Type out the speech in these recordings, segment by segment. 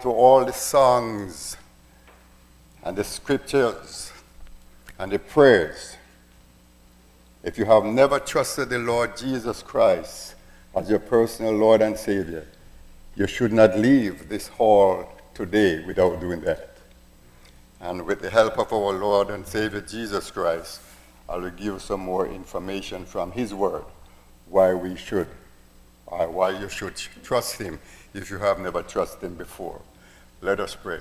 to all the songs and the scriptures and the prayers, if you have never trusted the Lord Jesus Christ as your personal Lord and Savior, you should not leave this hall today without doing that. And with the help of our Lord and Savior Jesus Christ, I will give some more information from His Word why we should, or why you should trust Him if you have never trusted Him before. Let us pray.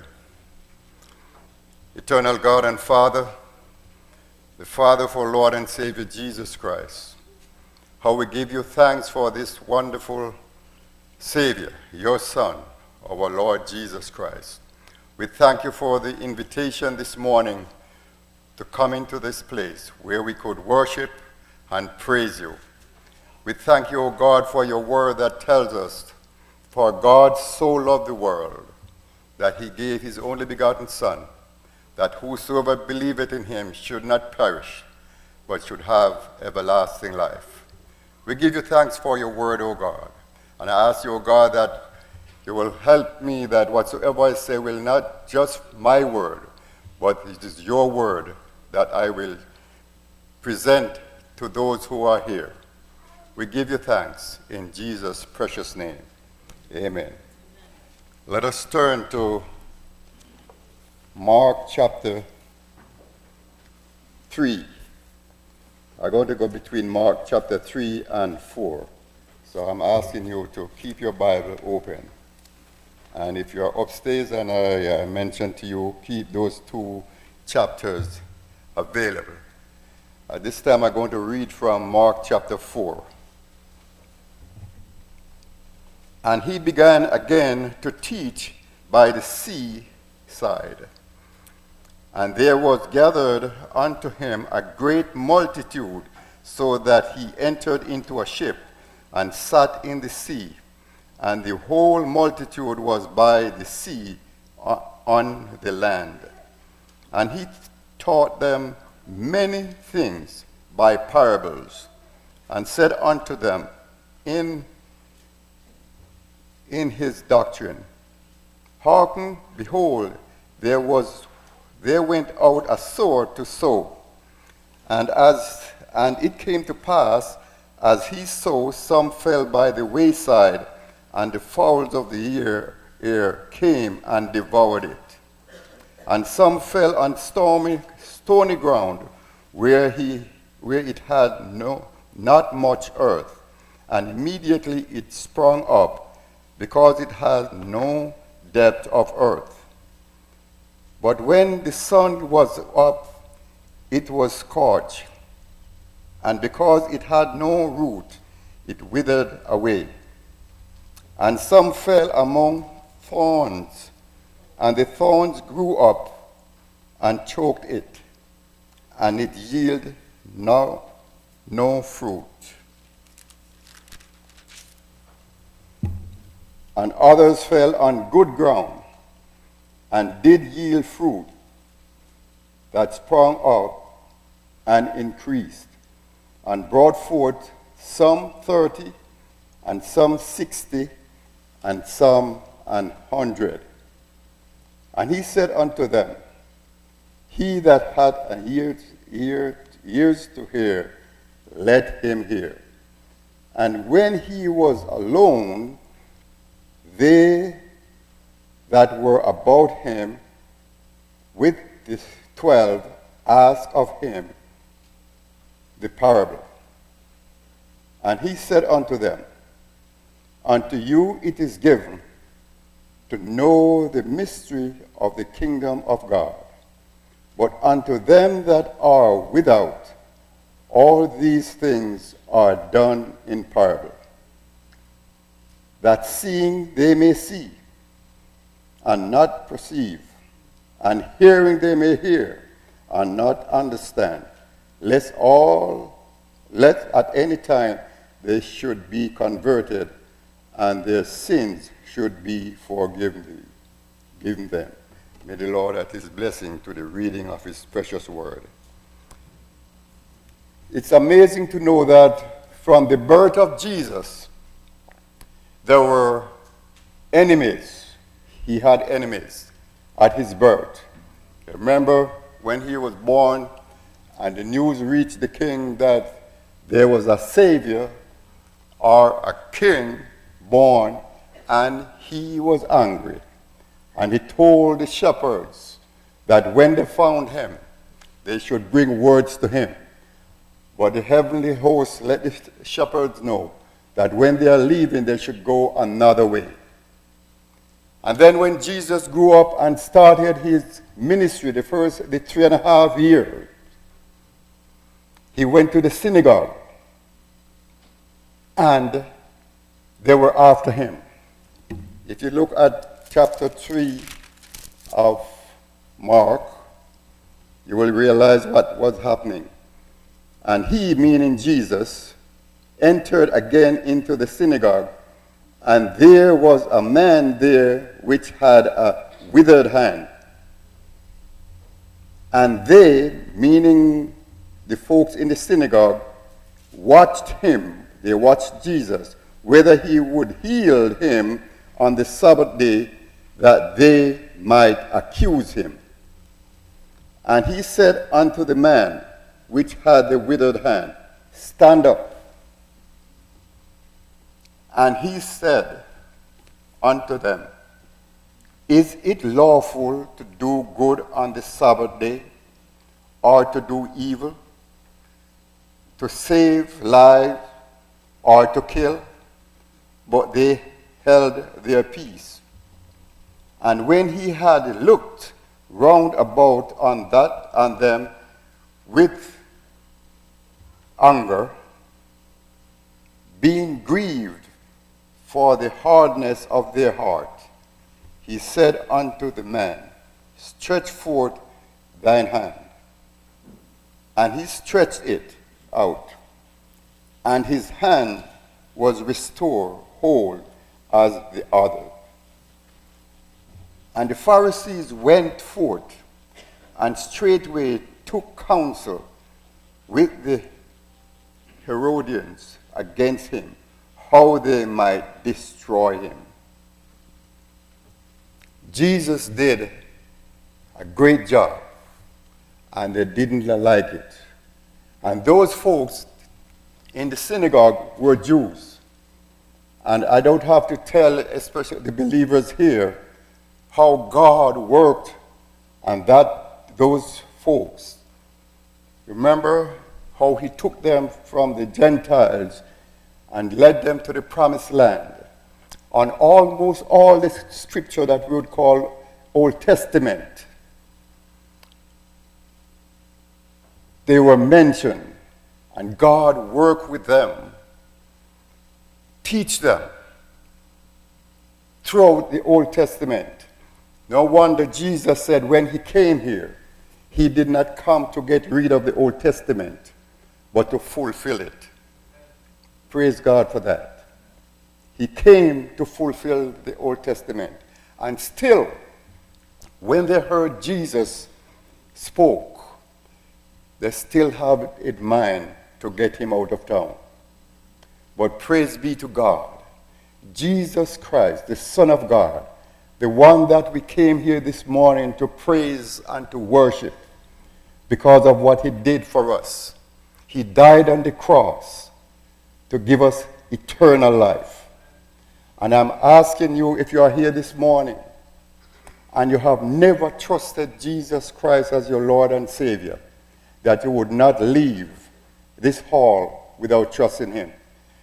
Eternal God and Father, the Father of our Lord and Savior Jesus Christ, how we give you thanks for this wonderful Savior, your Son, our Lord Jesus Christ. We thank you for the invitation this morning to come into this place where we could worship and praise you. We thank you, O God, for your word that tells us, for God so loved the world that he gave his only begotten Son, that whosoever believeth in him should not perish, but should have everlasting life. We give you thanks for your word, O God. And I ask you, O God, that you will help me that whatsoever I say will not just my word, but it is your word that I will present to those who are here. We give you thanks in Jesus' precious name. Amen. Let us turn to Mark chapter 3. I'm going to go between Mark chapter 3 and 4. So I'm asking you to keep your Bible open. And if you're upstairs, and I mentioned to you, keep those two chapters available. At this time, I'm going to read from Mark chapter 4. And he began again to teach by the seaside. And there was gathered unto him a great multitude, so that he entered into a ship and sat in the sea. And the whole multitude was by the sea on the land. And he taught them many things by parables, and said unto them in his doctrine, Hearken, behold, there went out a sower to sow. And it came to pass, as he sowed, some fell by the wayside, and the fowls of the air came and devoured it. And some fell on stony ground, where it had not much earth, and immediately it sprung up, because it had no depth of earth. But when the sun was up, it was scorched, and because it had no root, it withered away. And some fell among thorns, and the thorns grew up and choked it, and it yielded no fruit. And others fell on good ground, and did yield fruit, that sprung up and increased, and brought forth some 30, and some 60, and some 100. And he said unto them, He that hath ears to hear, let him hear. And when he was alone, they that were about him with the 12 asked of him the parable. And he said unto them, Unto you it is given to know the mystery of the kingdom of God, but unto them that are without, all these things are done in parable, that seeing they may see, and not perceive, and hearing they may hear, and not understand, lest at any time they should be converted, and their sins should be forgiven them. May the Lord add his blessing to the reading of his precious word. It's amazing to know that from the birth of Jesus, there were enemies he had enemies at his birth. Remember when he was born and the news reached the king that there was a savior or a king born, and he was angry. And he told the shepherds that when they found him, they should bring words to him. But the heavenly host let the shepherds know that when they are leaving, they should go another way. And then when Jesus grew up and started his ministry, the 3.5 years, he went to the synagogue, and they were after him. If you look at chapter 3 of Mark, you will realize what was happening. And he, meaning Jesus, entered again into the synagogue, and there was a man there which had a withered hand. And they, meaning the folks in the synagogue, watched him, they watched Jesus, whether he would heal him on the Sabbath day, that they might accuse him. And he said unto the man which had the withered hand, Stand up. And he said unto them, Is it lawful to do good on the Sabbath day, or to do evil, to save lives, or to kill? But they held their peace. And when he had looked round about on them with anger, being grieved for the hardness of their heart, he said unto the man, Stretch forth thine hand. And he stretched it out, and his hand was restored whole as the other. And the Pharisees went forth, and straightway took counsel with the Herodians against him, how they might destroy him. Jesus did a great job, and they didn't like it. And those folks in the synagogue were Jews. And I don't have to tell, especially the believers here, how God worked on those folks. Remember how he took them from the Gentiles and led them to the promised land. On almost all the scripture that we would call Old Testament, they were mentioned, and God worked with them, teach them throughout the Old Testament. No wonder Jesus said when he came here, he did not come to get rid of the Old Testament, but to fulfill it. Praise God for that. He came to fulfill the Old Testament. And still, when they heard Jesus spoke, they still have it in mind to get him out of town. But praise be to God. Jesus Christ, the Son of God, the one that we came here this morning to praise and to worship because of what he did for us. He died on the cross to give us eternal life. And I'm asking you, if you are here this morning and you have never trusted Jesus Christ as your Lord and Savior, that you would not leave this hall without trusting him.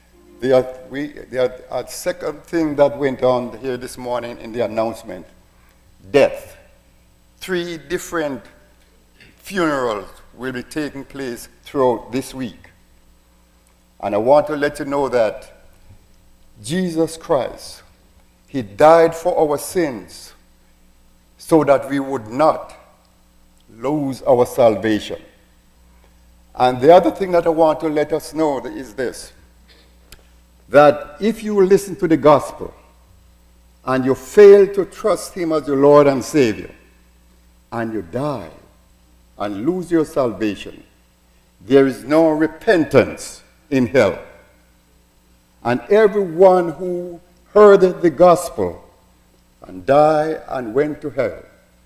The second thing that went on here this morning in the announcement, death. 3 different funerals will be taking place throughout this week. And I want to let you know that Jesus Christ, he died for our sins so that we would not lose our salvation. And the other thing that I want to let us know is this, that if you listen to the gospel and you fail to trust him as your Lord and Savior, and you die and lose your salvation, there is no repentance in hell. And everyone who heard the gospel and died and went to hell,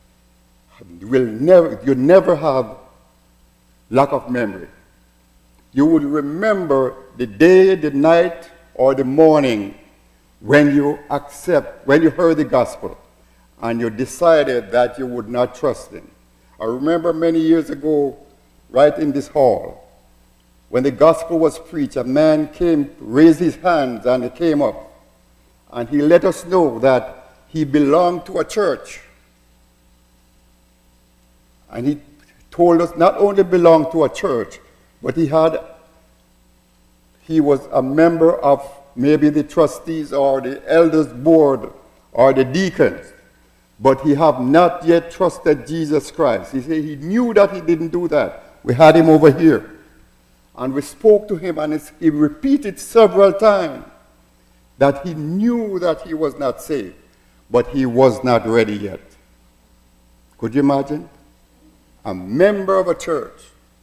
you never have lack of memory. You will remember the day, the night, or the morning when you heard the gospel and you decided that you would not trust him. I remember many years ago, right in this hall, when the gospel was preached, a man came, raised his hands, and he came up, and he let us know that he belonged to a church. And he told us not only belonged to a church, but he was a member of maybe the trustees or the elders board or the deacons, but he have not yet trusted Jesus Christ. He said he knew that he didn't do that. We had him over here, and we spoke to him, and he repeated several times that he knew that he was not saved, but he was not ready yet. Could you imagine? A member of a church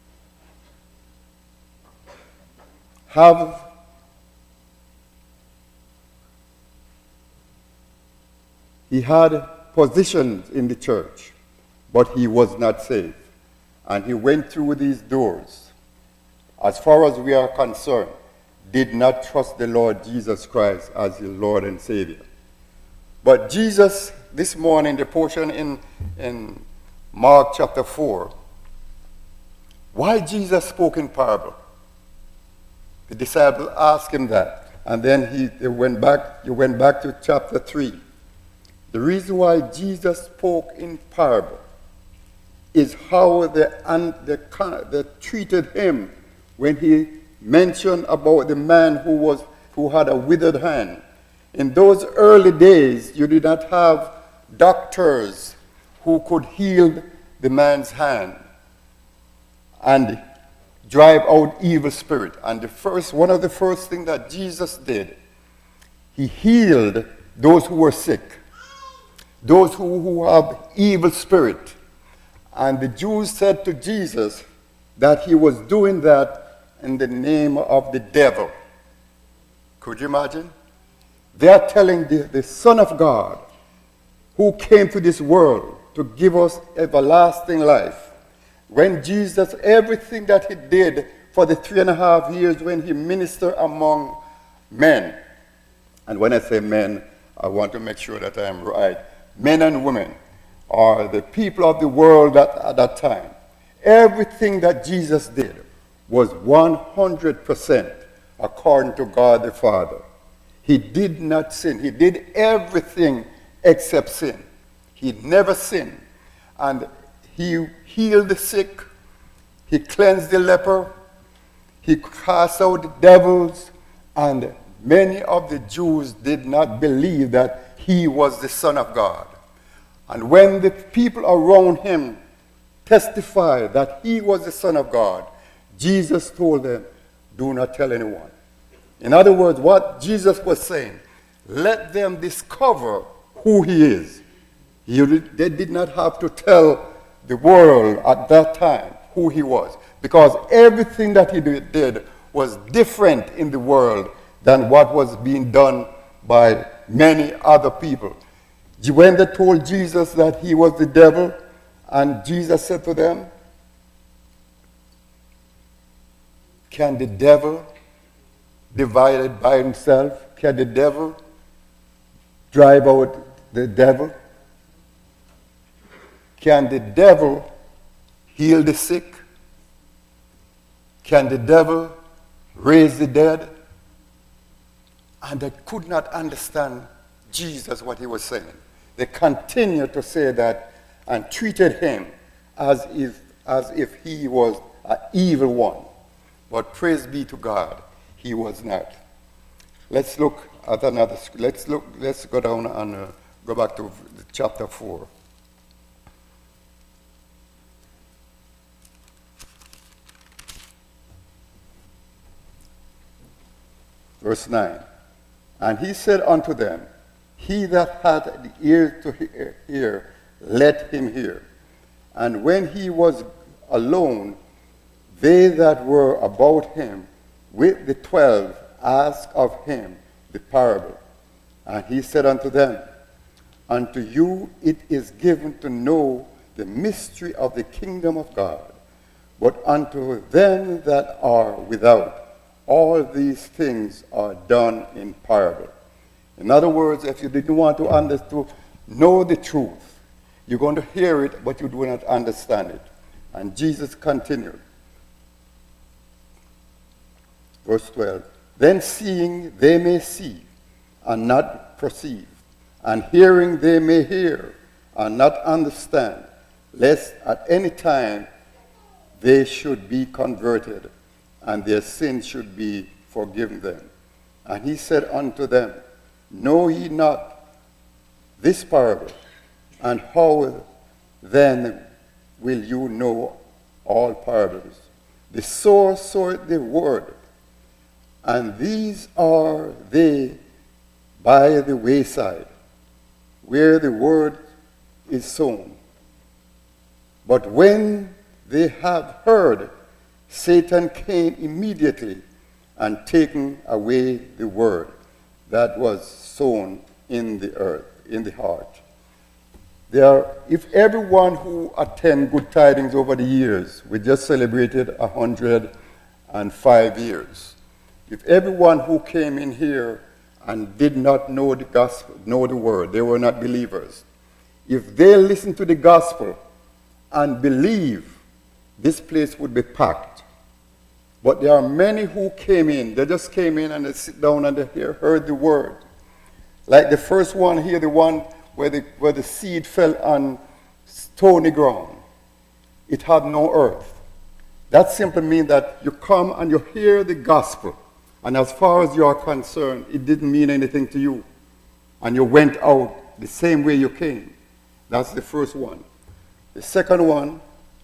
he had positions in the church, but he was not saved. And he went through these doors. As far as we are concerned, did not trust the Lord Jesus Christ as his Lord and Savior. But Jesus, this morning, the portion in Mark chapter 4, why Jesus spoke in parable? The disciple asked him that, and then he went back to chapter 3. The reason why Jesus spoke in parable is how they treated him when he mentioned about the man who had a withered hand. In those early days, you did not have doctors who could heal the man's hand and drive out evil spirit. And one of the first things that Jesus did, he healed those who were sick, those who have evil spirit. And the Jews said to Jesus that he was doing that in the name of the devil. Could you imagine? They are telling the Son of God, who came to this world to give us everlasting life. When Jesus, everything that he did for the 3.5 years when he ministered among men, and when I say men, I want to make sure that I am right, men and women, or the people of the world at that time, everything that Jesus did was 100% according to God the Father. He did not sin. He did everything except sin. He never sinned. And he healed the sick. He cleansed the leper. He cast out the devils. And many of the Jews did not believe that he was the Son of God. And when the people around him testified that he was the Son of God, Jesus told them, do not tell anyone. In other words, what Jesus was saying, let them discover who he is. They did not have to tell the world at that time who he was, because everything that he did was different in the world than what was being done by many other people. When they told Jesus that he was the devil, and Jesus said to them, can the devil divide it by himself? Can the devil drive out the devil? Can the devil heal the sick? Can the devil raise the dead? And they could not understand Jesus, what he was saying. They continued to say that and treated him as if he was an evil one. But praise be to God, he was not. Let's look at another. Let's go down and go back to chapter 4. Verse 9. And he said unto them, he that hath the ear to hear, let him hear. And when he was alone, they that were about him with the 12 asked of him the parable. And he said unto them, unto you it is given to know the mystery of the kingdom of God. But unto them that are without, all these things are done in parable. In other words, if you didn't want to know the truth, you're going to hear it, but you do not understand it. And Jesus continued. Verse 12. Then seeing they may see, and not perceive, and hearing they may hear, and not understand, lest at any time they should be converted, and their sins should be forgiven them. And he said unto them, Know ye not this parable? And how then will you know all parables? The sower soweth the word, and these are they by the wayside, where the word is sown. But when they have heard, Satan came immediately and taken away the word that was sown in the earth, in the heart. If everyone who attend Good Tidings over the years, we just celebrated 105 years. If everyone who came in here and did not know the gospel, know the word, they were not believers. If they listen to the gospel and believe, this place would be packed. But there are many who came in. They just came in and they sit down and they heard the word. Like the first one here, the one where the seed fell on stony ground. It had no earth. That simply means that you come and you hear the gospel. And as far as you are concerned, it didn't mean anything to you. And you went out the same way you came. That's the first one. The second one,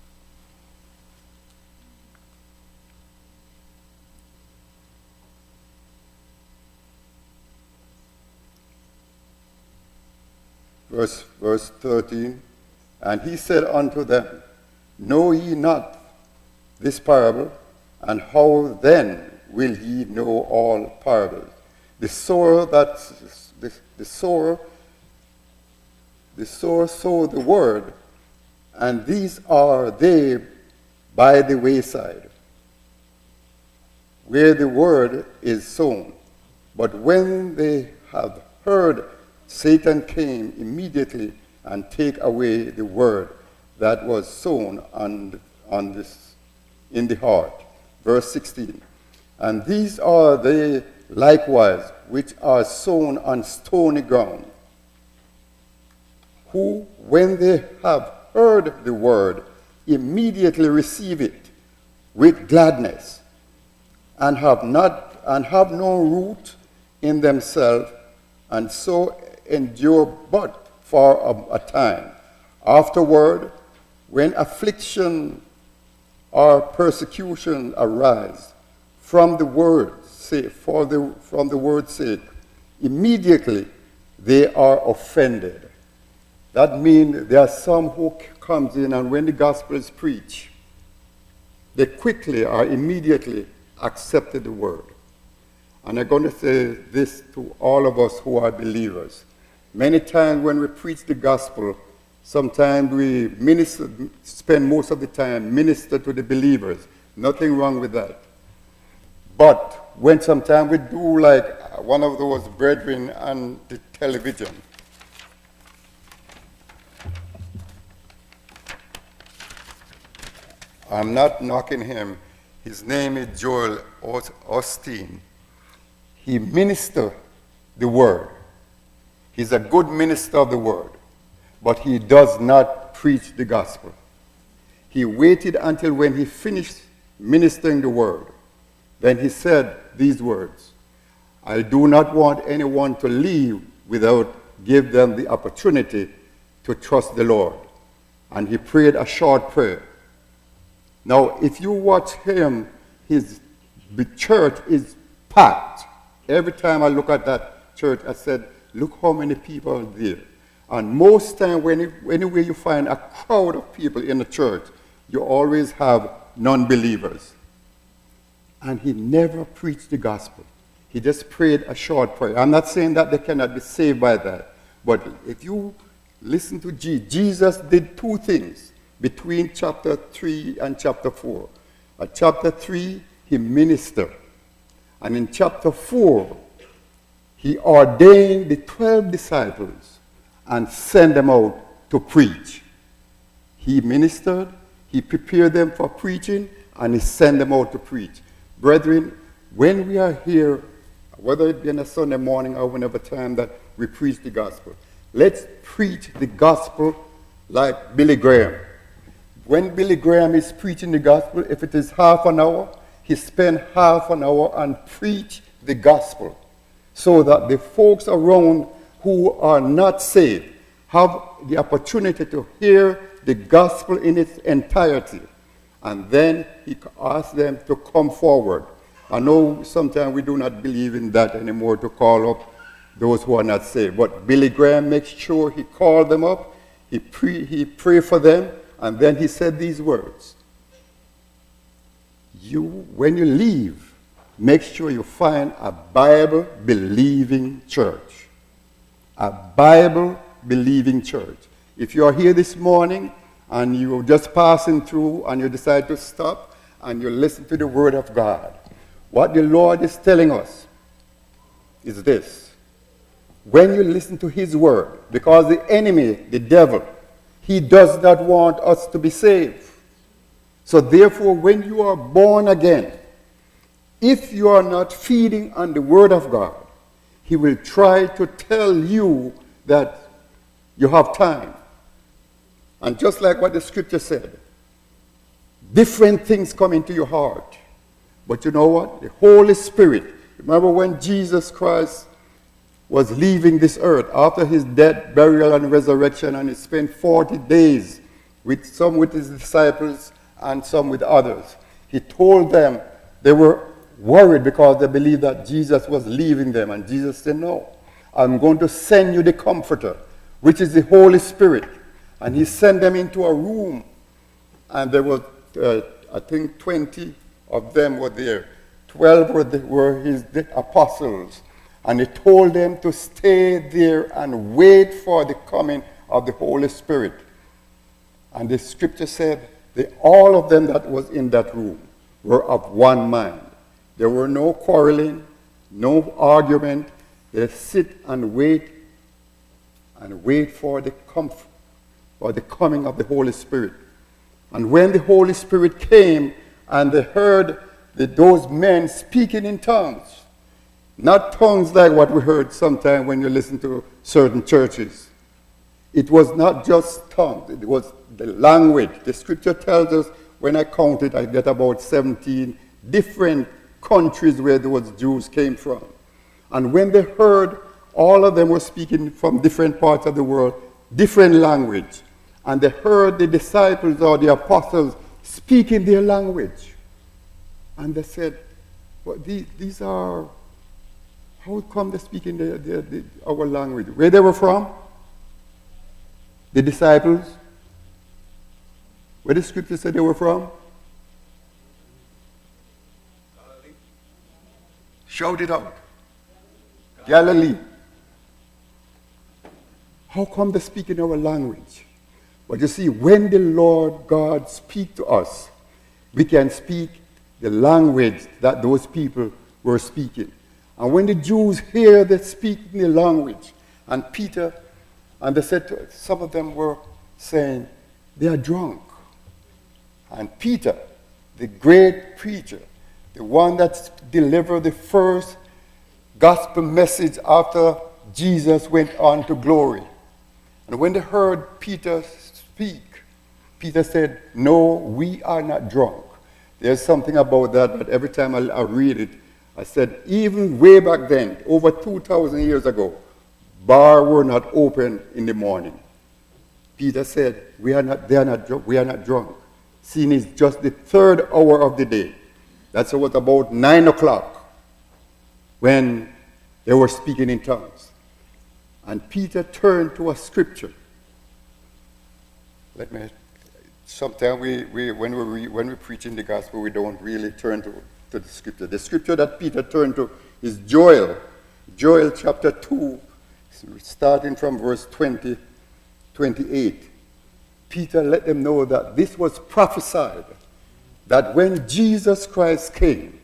verse 13, and he said unto them, Know ye not this parable? And how then will ye know all parables? The sower sowed the word, and these are they by the wayside, where the word is sown. But when they have heard, Satan came immediately and take away the word that was sown in the heart. Verse 16. And these are they likewise which are sown on stony ground, who, when they have heard the word, immediately receive it with gladness, and have no root in themselves, and so endure but for a time. Afterward, when affliction or persecution arise from the word's sake, immediately they are offended. That means there are some who comes in, and when the gospel is preached, they quickly or immediately accepted the word. And I'm going to say this to all of us who are believers. Many times when we preach the gospel, sometimes we spend most of the time minister to the believers. Nothing wrong with that. But when sometimes we do like one of those brethren on the television, I'm not knocking him. His name is Joel Osteen. He ministers the word. He's a good minister of the word, but he does not preach the gospel. He waited until when he finished ministering the word. Then he said these words, I do not want anyone to leave without give them the opportunity to trust the Lord. And he prayed a short prayer. Now, if you watch him, the church is packed. Every time I look at that church, I said, look how many people are there. And most time, anywhere you find a crowd of people in the church, you always have non-believers. And he never preached the gospel. He just prayed a short prayer. I'm not saying that they cannot be saved by that. But if you Listen to Jesus. Jesus did two things between chapter 3 and chapter 4. At chapter 3, he ministered. And in chapter 4, he ordained the 12 disciples and sent them out to preach. He ministered, he prepared them for preaching, and he sent them out to preach. Brethren, when we are here, whether it be on a Sunday morning or whenever time that we preach the gospel, let's preach the gospel like Billy Graham. When Billy Graham is preaching the gospel, if it is half an hour, he spends half an hour and preach the gospel so that the folks around who are not saved have the opportunity to hear the gospel in its entirety. And then he asks them to come forward. I know sometimes we do not believe in that anymore, to call up those who are not saved. But Billy Graham makes sure he called them up, he prayed for them, and then he said these words. When you leave, make sure you find a Bible-believing church. A Bible-believing church. If you are here this morning and you're just passing through and you decide to stop and you listen to the word of God, what the Lord is telling us is this. When you listen to his word, because the enemy, the devil, he does not want us to be saved. So therefore, when you are born again, if you are not feeding on the word of God, he will try to tell you that you have time. And just like what the scripture said, different things come into your heart. But you know what? The Holy Spirit. Remember when Jesus Christ was leaving this earth after his death, burial, and resurrection, and he spent 40 days with some with his disciples and some with others. He told them they were worried because they believed that Jesus was leaving them. And Jesus said, no, I'm going to send you the Comforter, which is the Holy Spirit. And he sent them into a room, and there were, I think, 20 of them were there. 12 were his apostles. And he told them to stay there and wait for the coming of the Holy Spirit. And the scripture said that all of them that was in that room were of one mind. There were no quarreling, no argument. They sit and wait for the comfort, for the coming of the Holy Spirit. And when the Holy Spirit came and they heard those men speaking in tongues, not tongues like what we heard sometimes when you listen to certain churches. It was not just tongues, it was the language. The scripture tells us, when I counted, I get about 17 different countries where those Jews came from. And when they heard, all of them were speaking from different parts of the world, different language. And they heard the disciples or the apostles speaking their language. And they said, well, these are, how come they speak in our language? Where they were from? The disciples? Where the scripture said they were from? Galilee. Shout it out. Galilee. How come they speak in our language? But you see, when the Lord God speaks to us, we can speak the language that those people were speaking. And when the Jews hear they speak in the language, and Peter, and they said, some of them were saying, they are drunk. And Peter, the great preacher, the one that delivered the first gospel message after Jesus went on to glory. And when they heard Peter speak, Peter said, no, we are not drunk. There's something about that, but every time I read it, I said, even way back then, over 2,000 years ago, bars were not open in the morning. Peter said, they are not drunk. We are not drunk. Seeing it's just the third hour of the day. That's about 9 o'clock when they were speaking in tongues. And Peter turned to a scripture. Sometimes when we preach in the gospel, we don't really turn to the scripture. The scripture that Peter turned to is Joel. Joel chapter 2, starting from verse 20 28, Peter let them know that this was prophesied, that when Jesus Christ came,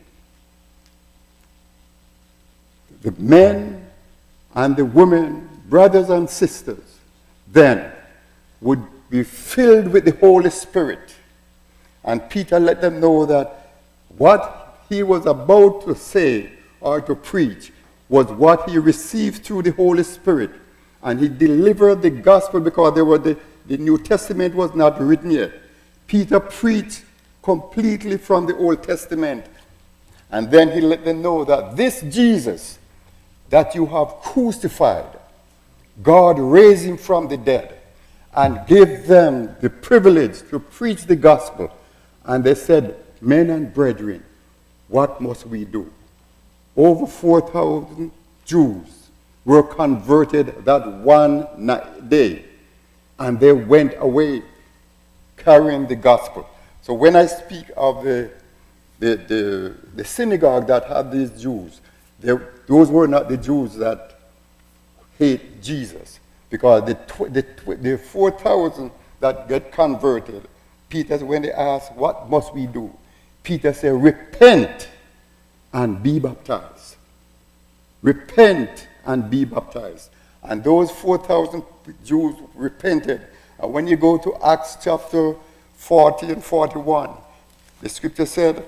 the men and the women, brothers and sisters, then would be filled with the Holy Spirit. And Peter let them know that what he was about to say or to preach was what he received through the Holy Spirit. And he delivered the gospel because the New Testament was not written yet. Peter preached completely from the Old Testament. And then he let them know that this Jesus that you have crucified, God raised him from the dead and gave them the privilege to preach the gospel. And they said, men and brethren, what must we do? Over 4,000 Jews were converted that one day, and they went away carrying the gospel. So when I speak of the synagogue that had these Jews, those were not the Jews that hate Jesus, because the 4,000 that get converted, Peter, when they asked, what must we do? Peter said, repent and be baptized. Repent and be baptized. And those 4,000 Jews repented. And when you go to Acts chapter 40 and 41, the scripture said,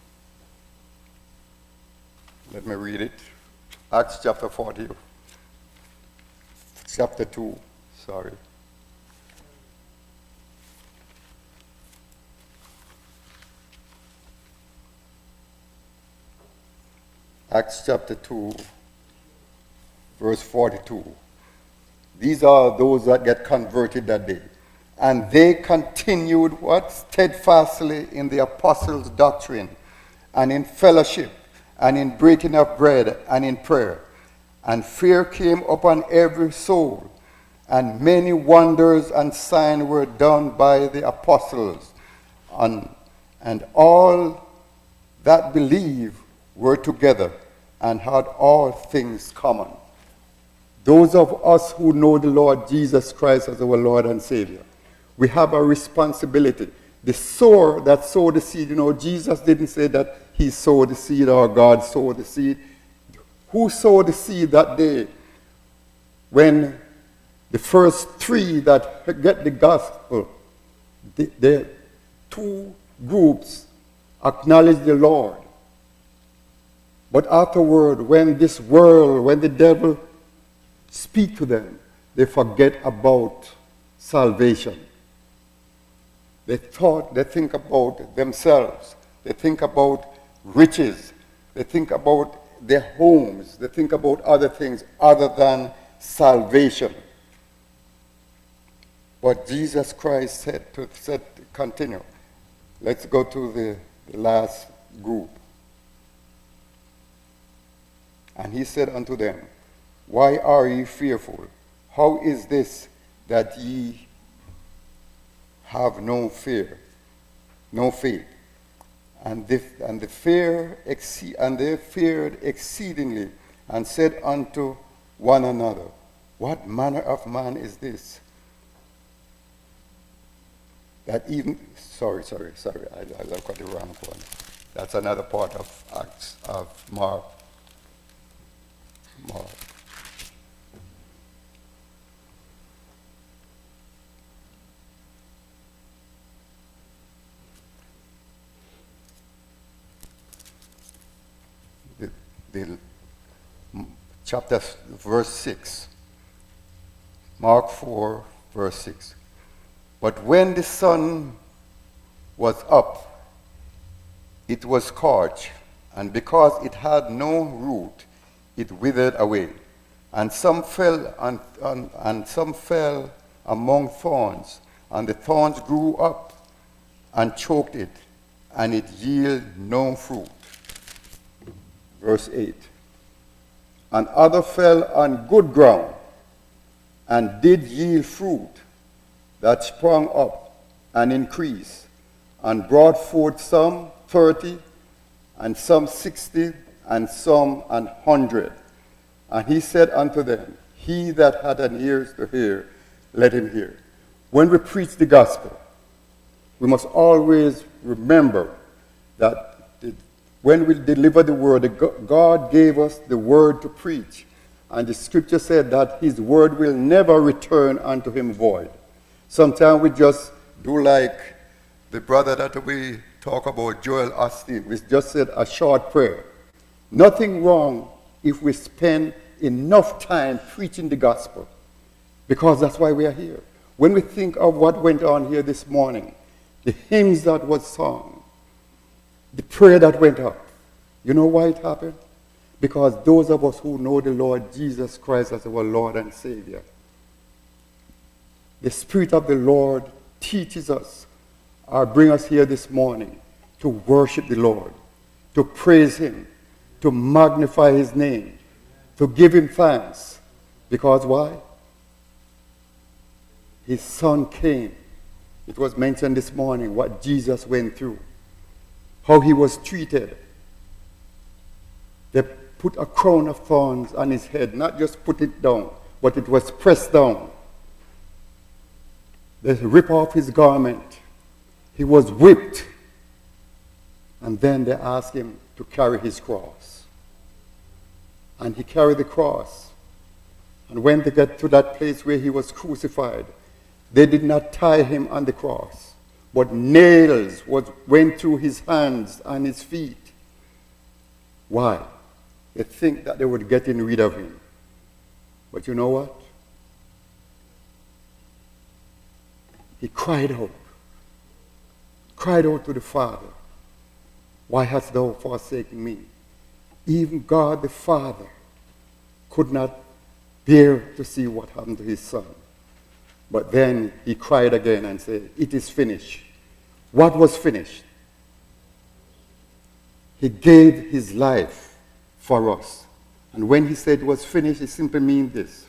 let me read it. Acts chapter 40, chapter 2, sorry. Acts chapter 2, verse 42. These are those that get converted that day. And they continued what? Steadfastly in the apostles' doctrine, and in fellowship, and in breaking of bread, and in prayer. And fear came upon every soul, and many wonders and signs were done by the apostles. And all that believed were together, and had all things common. Those of us who know the Lord Jesus Christ as our Lord and Savior, we have a responsibility. The sower that sowed the seed, Jesus didn't say that he sowed the seed or God sowed the seed. Who sowed the seed that day when the first three that get the gospel, the two groups acknowledge the Lord. But afterward, when this world, when the devil speak to them, they forget about salvation. They think about themselves. They think about riches. They think about their homes. They think about other things other than salvation. But Jesus Christ said, continue. Let's go to the last group. And he said unto them, why are ye fearful? How is this that ye have no fear, no faith? And they feared exceedingly, and said unto one another, what manner of man is this? That even, sorry, I got the wrong one. That's another part of Acts of Mark. The chapter, verse 6. Mark 4, verse 6. But when the sun was up, it was scorched, and because it had no root, it withered away. And some fell among thorns, and the thorns grew up and choked it, and it yielded no fruit. Verse 8. And other fell on good ground, and did yield fruit, that sprung up and increased, and brought forth some 30, and some 60, and some 100. And he said unto them, he that had an ears to hear, let him hear. When we preach the gospel, we must always remember that when we deliver the word, God gave us the word to preach. And the scripture said that his word will never return unto him void. Sometimes we just do like the brother that we talk about, Joel Osteen. We just said a short prayer. Nothing wrong if we spend enough time preaching the gospel, because that's why we are here. When we think of what went on here this morning, the hymns that was sung, the prayer that went up, you know why it happened? Because those of us who know the Lord Jesus Christ as our Lord and Savior, the Spirit of the Lord teaches us or bring us here this morning to worship the Lord, to praise him, to magnify his name, to give him thanks. Because why? His son came. It was mentioned this morning what Jesus went through, how he was treated. They put a crown of thorns on his head, not just put it down, but it was pressed down. They ripped off his garment. He was whipped. And then they asked him to carry his cross. And he carried the cross. And when they got to that place where he was crucified, they did not tie him on the cross, but nails went through his hands and his feet. Why? They think that they were getting rid of him. But you know what? He cried out to the Father, "Why hast thou forsaken me?" Even God the Father could not bear to see what happened to his son. But then he cried again and said, "It is finished." What was finished? He gave his life for us. And when he said it was finished, it simply means this: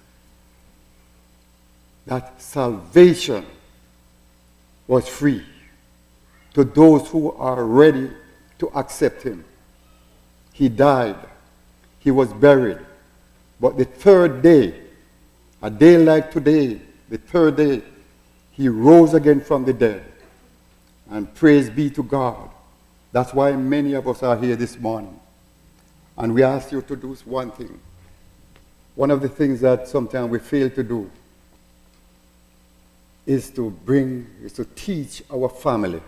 that salvation was free to those who are ready to accept him. He died. He was buried. But the third day, a day like today, the third day, he rose again from the dead. And praise be to God. That's why many of us are here this morning. And we ask you to do one thing. One of the things that sometimes we fail to do is to teach our family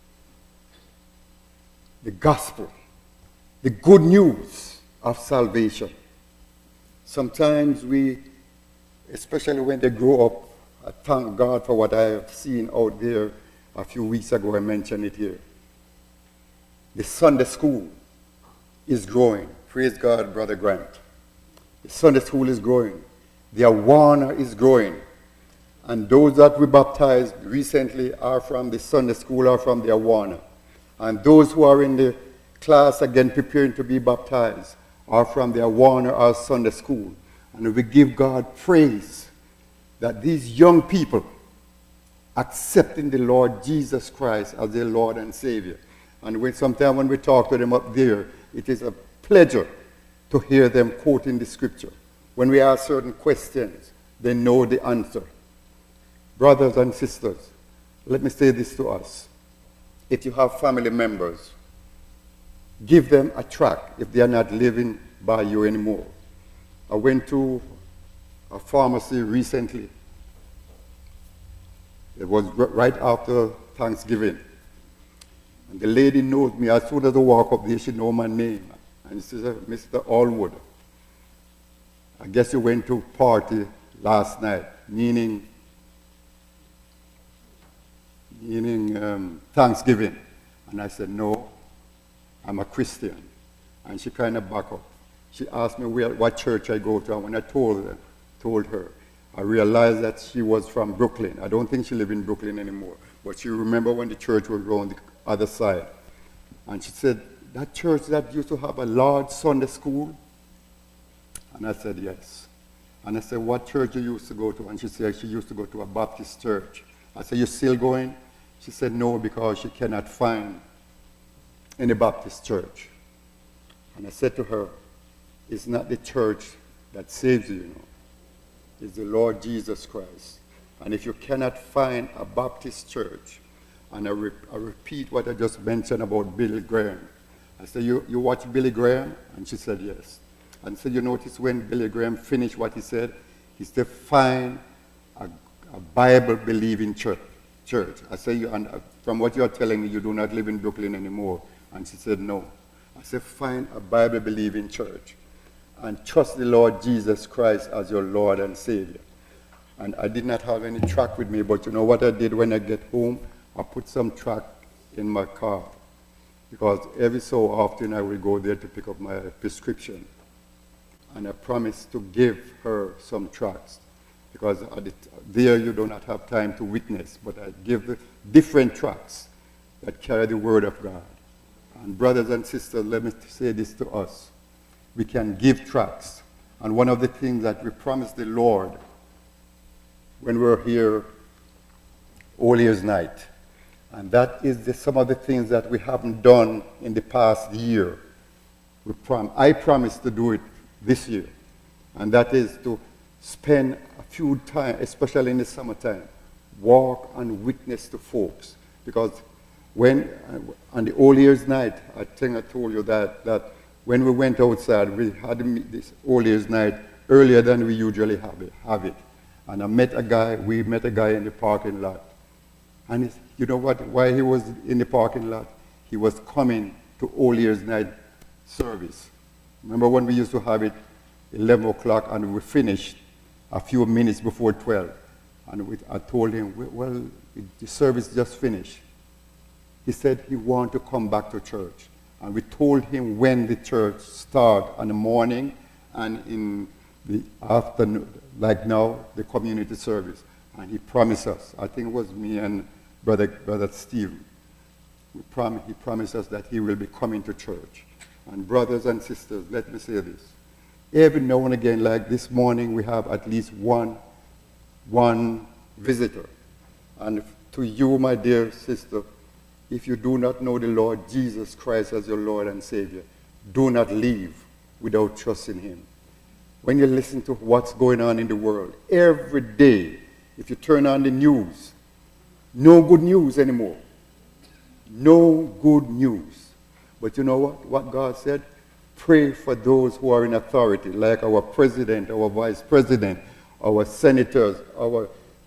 the gospel, the good news of salvation. Sometimes we, especially when they grow up, I thank God for what I have seen out there a few weeks ago. I mentioned it here. The Sunday school is growing. Praise God, Brother Grant. The Sunday school is growing. The Awana is growing. And those that we baptized recently are from the Sunday school or from the Awana. And those who are in the class again preparing to be baptized are from the Awana or Sunday school. And we give God praise that these young people accepting the Lord Jesus Christ as their Lord and Savior. And sometimes when we talk to them up there, it is a pleasure to hear them quoting the scripture. When we ask certain questions, they know the answer. Brothers and sisters, let me say this to us. If you have family members, give them a tract if they are not living by you anymore. I went to a pharmacy recently. It was right after Thanksgiving. And the lady knows me. As soon as I walk up there, she knows my name. And she said, "Mr. Allwood, I guess you went to a party last night, meaning Thanksgiving." And I said, "No, I'm a Christian." And she kind of backed up. She asked me what church I go to, and when I told her, I realized that she was from Brooklyn. I don't think she lives in Brooklyn anymore, but she remembered when the church was on the other side. And she said, "That church that used to have a large Sunday school?" And I said, "Yes." And I said, "What church you used to go to?" And she said she used to go to a Baptist church. I said, "You still going?" She said, "No, because she cannot find any Baptist church." And I said to her, "It's not the church that saves you, you know. It's the Lord Jesus Christ." And if you cannot find a Baptist church, and I repeat what I just mentioned about Billy Graham. I said, you watch Billy Graham? And she said, yes. And so you notice when Billy Graham finished what he said, he said, find a Bible-believing church. I said, from what you're telling me, you do not live in Brooklyn anymore. And she said, no. I said, find a Bible-believing church and trust the Lord Jesus Christ as your Lord and Savior. And I did not have any track with me, but you know what I did when I get home? I put some track in my car, because every so often I will go there to pick up my prescription. And I promised to give her some tracts, because there you do not have time to witness, but I give different tracts that carry the word of God. And brothers and sisters, let me say this to us. We can give tracts. And one of the things that we promised the Lord when we were here All Year's Night, and that is some of the things that we haven't done in the past year. I promised to do it this year, and that is to spend a few time, especially in the summertime, walk and witness to folks. Because when, on the All Year's Night, I think I told you that when we went outside, we had this All Year's Night earlier than we usually have it. And we met a guy in the parking lot. And you know what? Why he was in the parking lot? He was coming to All Year's Night service. Remember when we used to have it 11 o'clock and we finished a few minutes before 12? And I told him, well, the service just finished. He said he wanted to come back to church. And we told him when the church started in the morning and in the afternoon, like now, the community service. And he promised us, I think it was me and Brother Steve, he promised us that he will be coming to church. And brothers and sisters, let me say this. Every now and again, like this morning, we have at least one visitor. And to you, my dear sister, if you do not know the Lord Jesus Christ as your Lord and Savior, do not leave without trusting him. When you listen to what's going on in the world, every day, if you turn on the news, no good news anymore. No good news. But you know what God said? Pray for those who are in authority, like our president, our vice president, our senators, our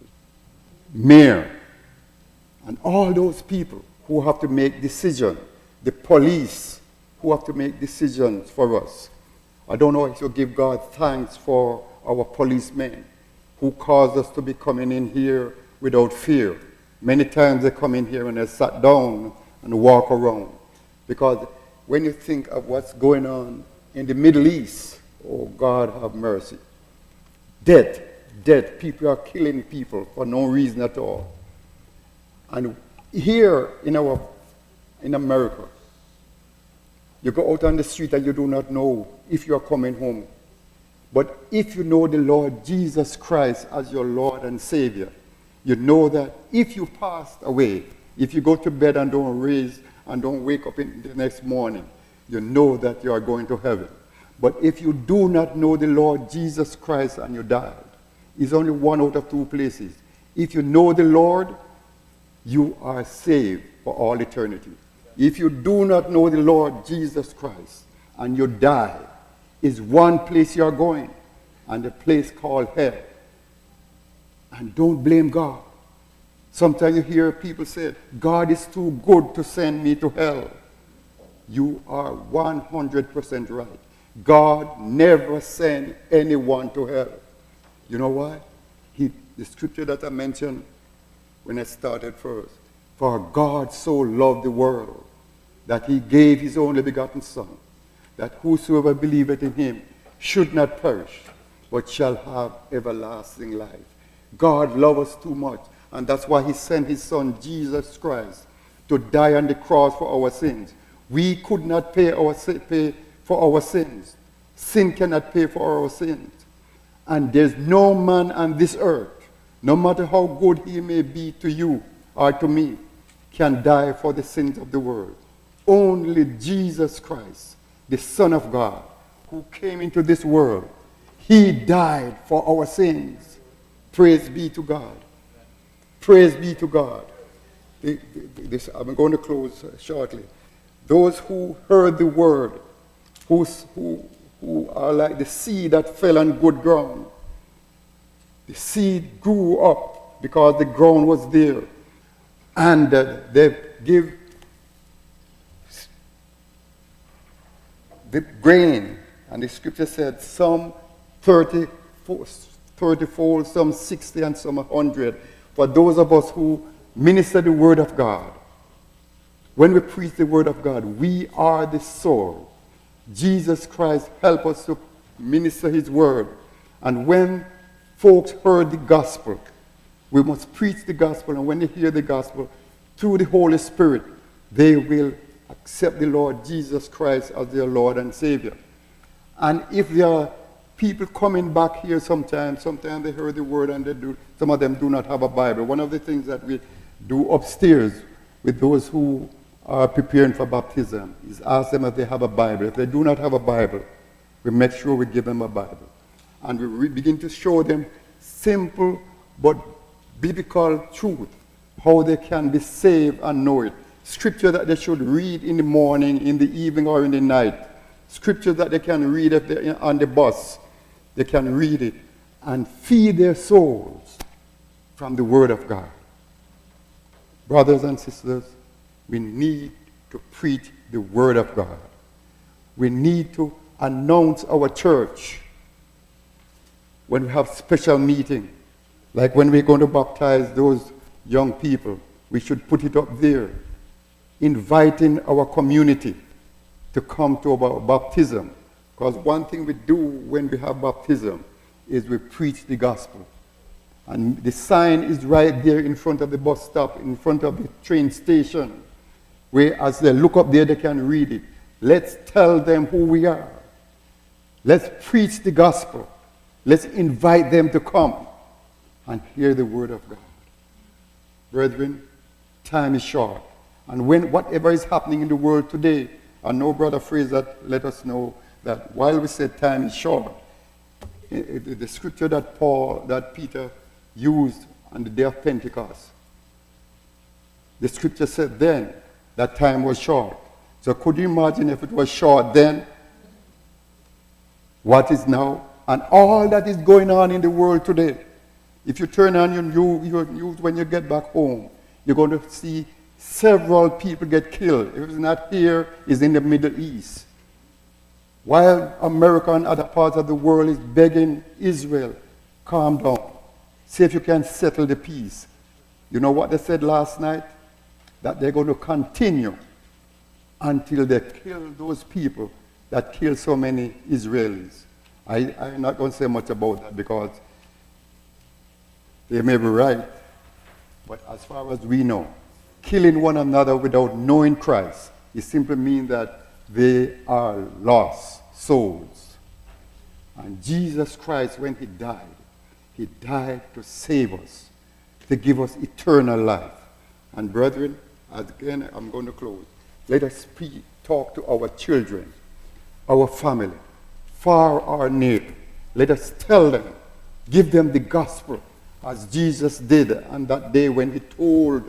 mayor, and all those people who have to make decisions, the police who have to make decisions for us. I don't know if you give God thanks for our policemen who caused us to be coming in here without fear. Many times they come in here and they sat down and walk around. Because when you think of what's going on in the Middle East, oh God have mercy. Death. People are killing people for no reason at all. And here in America, you go out on the street and you do not know if you are coming home. But if you know the Lord Jesus Christ as your Lord and Savior, you know that if you passed away, if you go to bed and don't wake up in the next morning, you know that you are going to heaven. But if you do not know the Lord Jesus Christ and you died, it's only one out of two places. If you know the Lord, you are saved for all eternity. If you do not know the Lord Jesus Christ and you die, is one place you are going, and a place called hell. And don't blame God. Sometimes you hear people say, God is too good to send me to hell. You are 100% right. God never sent anyone to hell. You know why? The scripture that I mentioned when I started first. For God so loved the world that he gave his only begotten Son, that whosoever believeth in him should not perish, but shall have everlasting life. God loves us too much, and that's why he sent his Son, Jesus Christ, to die on the cross for our sins. We could not pay for our sins. Sin cannot pay for our sins. And there's no man on this earth, no matter how good he may be to you or to me, can die for the sins of the world. Only Jesus Christ, the Son of God, who came into this world, he died for our sins. Praise be to God. Praise be to God. I'm going to close shortly. Those who heard the word, who are like the seed that fell on good ground. The seed grew up because the ground was there. And they give the grain. And the scripture said some 30-fold, some 60, and some 100. For those of us who minister the word of God, when we preach the word of God, we are the soul. Jesus Christ help us to minister his word. And when folks heard the gospel, we must preach the gospel. And when they hear the gospel, through the Holy Spirit, they will accept the Lord Jesus Christ as their Lord and Savior. And if there are people coming back here sometimes they heard the word and some of them do not have a Bible. One of the things that we do upstairs with those who are preparing for baptism is ask them if they have a Bible. If they do not have a Bible, we make sure we give them a Bible. And we begin to show them simple but biblical truth, how they can be saved and know it. Scripture that they should read in the morning, in the evening, or in the night. Scripture that they can read if they're on the bus. They can read it and feed their souls from the Word of God. Brothers and sisters, we need to preach the Word of God. We need to announce our church when we have special meeting. Like when we're going to baptize those young people, we should put it up there, inviting our community to come to our baptism. Because one thing we do when we have baptism is we preach the gospel. And the sign is right there in front of the bus stop, in front of the train station, where as they look up there, they can read it. Let's tell them who we are. Let's preach the gospel. Let's invite them to come and hear the word of God. Brethren, time is short. And when whatever is happening in the world today, I know Brother Fraser let us know that while we said time is short, the scripture that Peter used on the day of Pentecost, the scripture said then that time was short. So could you imagine if it was short then, what is now, and all that is going on in the world today? If you turn on your news when you get back home, you're going to see several people get killed. If it's not here, it's in the Middle East. While America and other parts of the world is begging Israel, calm down. See if you can settle the peace. You know what they said last night? That they're going to continue until they kill those people that killed so many Israelis. I'm not going to say much about that because they may be right. But as far as we know, killing one another without knowing Christ, it simply means that they are lost souls. And Jesus Christ, when he died to save us, to give us eternal life. And brethren, again, I'm going to close. Let us talk to our children, our family, far or near. Let us tell them, give them the gospel as Jesus did on that day when he told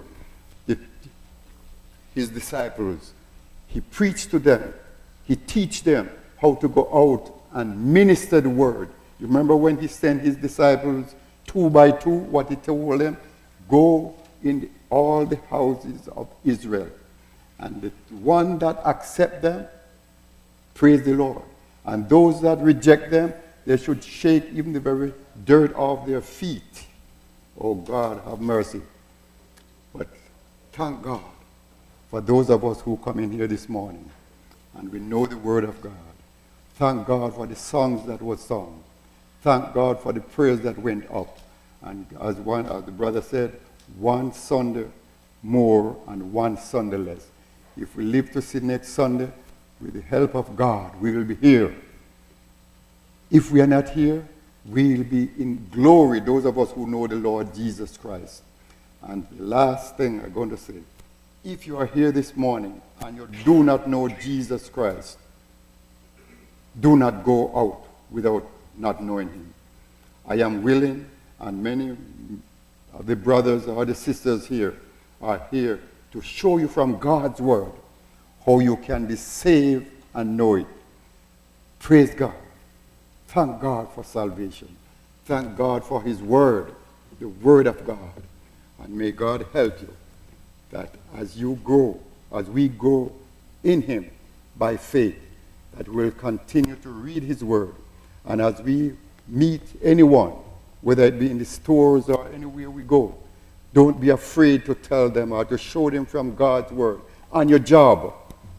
his disciples. He preached to them. He taught them how to go out and minister the word. You remember when he sent his disciples 2 by 2, what he told them? Go in all the houses of Israel. And the one that accept them, praise the Lord. And those that reject them, they should shake even the very dirt off their feet. Oh God, have mercy. But thank God for those of us who come in here this morning and we know the word of God. Thank God for the songs that were sung. Thank God for the prayers that went up. And as the brother said, one Sunday more and one Sunday less. If we live to see next Sunday, with the help of God, we will be here. If we are not here, we will be in glory, those of us who know the Lord Jesus Christ. And the last thing I'm going to say, if you are here this morning and you do not know Jesus Christ, do not go out without not knowing him. I am willing, and many the brothers or the sisters here are here to show you from God's word how you can be saved and know it. Praise God. Thank God for salvation. Thank God for his word, the word of God. And may God help you that as you grow, as we grow in him by faith, that we'll continue to read his word. And as we meet anyone, whether it be in the stores or anywhere we go, don't be afraid to tell them or to show them from God's word on your job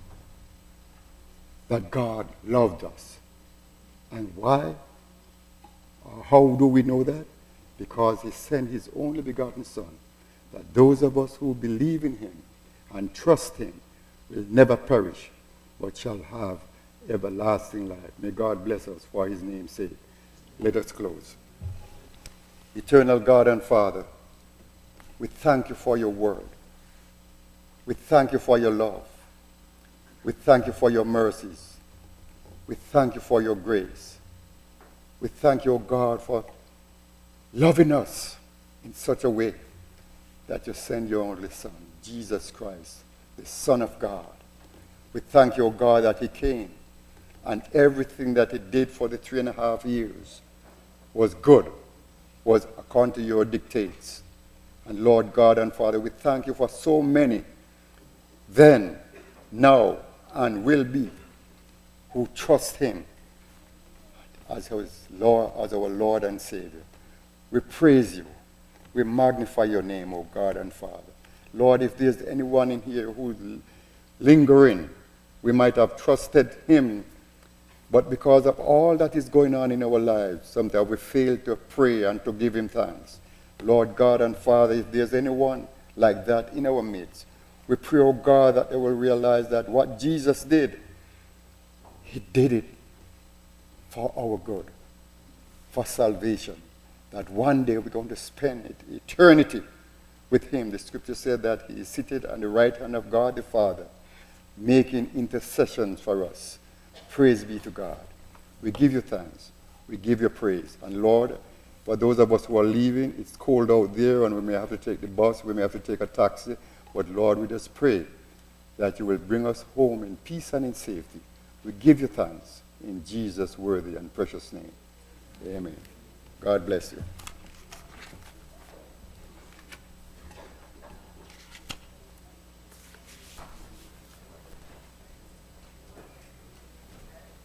that God loved us. And why? How do we know that? Because he sent his only begotten Son, that those of us who believe in him and trust him will never perish, but shall have everlasting life. May God bless us for his name's sake. Let us close. Eternal God and Father, we thank you for your word. We thank you for your love. We thank you for your mercies. We thank you for your grace. We thank you, O God, for loving us in such a way that you send your only Son, Jesus Christ, the Son of God. We thank you, O God, that he came and everything that he did for the 3.5 years was good, was according to your dictates. And Lord God and Father, we thank you for so many then, now, and will be who trust him as our Lord and Savior. We praise you. We magnify your name, O God and Father. Lord, if there's anyone in here who's lingering, we might have trusted him, but because of all that is going on in our lives, sometimes we fail to pray and to give him thanks. Lord God and Father, if there's anyone like that in our midst, we pray, oh God, that they will realize that what Jesus did, he did it for our good, for salvation, that one day we're going to spend eternity with him. The scripture said that he is seated on the right hand of God the Father, making intercessions for us. Praise be to God. We give you thanks. We give you praise. And Lord, for those of us who are leaving, it's cold out there and we may have to take the bus, we may have to take a taxi. But Lord, we just pray that you will bring us home in peace and in safety. We give you thanks in Jesus' worthy and precious name. Amen. God bless you.